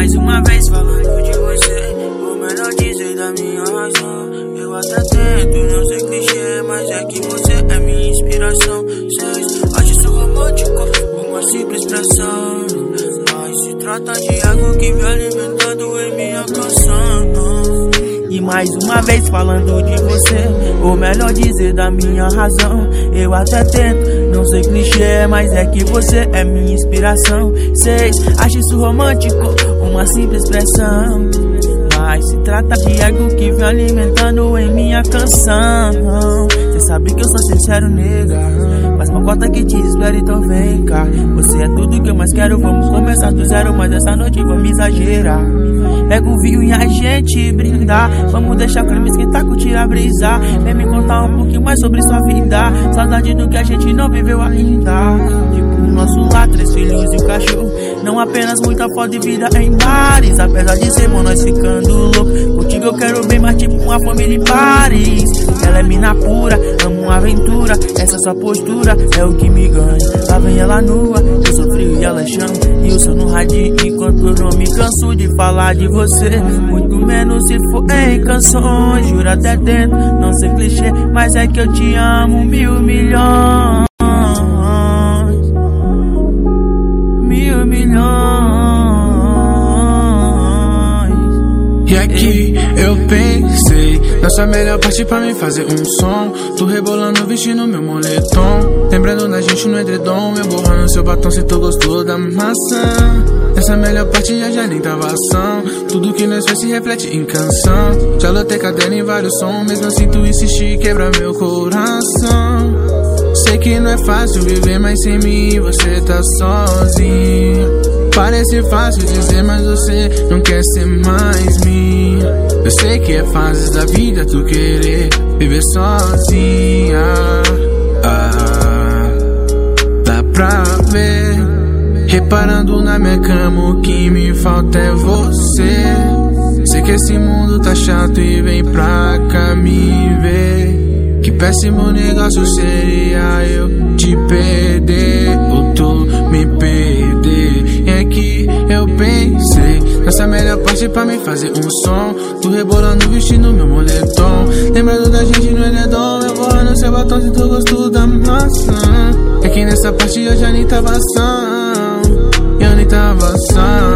mais uma vez falando de você, ou melhor dizer da minha razão. Eu até tento não ser clichê, mas é que você é minha inspiração. Cês acham isso romântico, uma simples expressão, mas se trata de algo que vem alimentando em minha canção. E mais uma vez falando de você, ou melhor dizer da minha razão. Eu até tento não ser clichê, mas é que você é minha inspiração. Cês acham isso romântico, uma simples expressão, mas se trata de algo que vem alimentando em minha canção. Cê sabe que eu sou sincero, nega, mas uma cota que te espera, então vem cá. Você é tudo que eu mais quero, vamos começar do zero, mas essa noite vamos exagerar. Pega o vinho e a gente brindar, vamos deixar o creme esquentar, curtir a brisa. Vem me contar um pouquinho mais sobre sua vida, saudade do que a gente não viveu ainda. Tipo o nosso lar, 3 filhos e um cachorro, não apenas muita foda e vida em bares. Apesar de sermos nós ficando louco, contigo eu quero bem mais tipo uma família em Paris. Ela é mina pura, amo uma aventura, essa sua postura é o que me ganha. Lá vem ela nua, eu sou frio e ela chama, e eu sou no radinho enquanto eu não me canso de falar de você, muito menos se for em canções. Juro até tento não ser clichê, mas é que eu te amo 1.000 milhões. 1.000 milhões. E aqui eu pensei na sua melhor parte pra me fazer um som. Tu rebolando, vestindo meu moletom, lembrando da gente no edredom, eu borrando seu batom se tu gostou da maçã. Essa melhor parte já nem tava ação, tudo que nós faz se reflete em canção. Já lotei caderno em vários sons, mesmo assim tu insistir quebra meu coração. Sei que não é fácil viver, mas sem mim você tá sozinho. Parece fácil dizer, mas você não quer ser mais minha. Eu sei que é fases da vida tu querer viver sozinha. Dá pra ver, reparando na minha cama, o que me falta é você. Sei que esse mundo tá chato e vem pra cá me ver. Que péssimo negócio seria eu te perder, ou tu me perder. E é que eu pensei nessa melhor parte pra me fazer um som. Tu rebolando, vestindo meu moletom, lembrando da gente no edredom, eu borrando seu batom se tu gostou da maçã. É que nessa parte eu já nem tava ação, eu nem tava ação.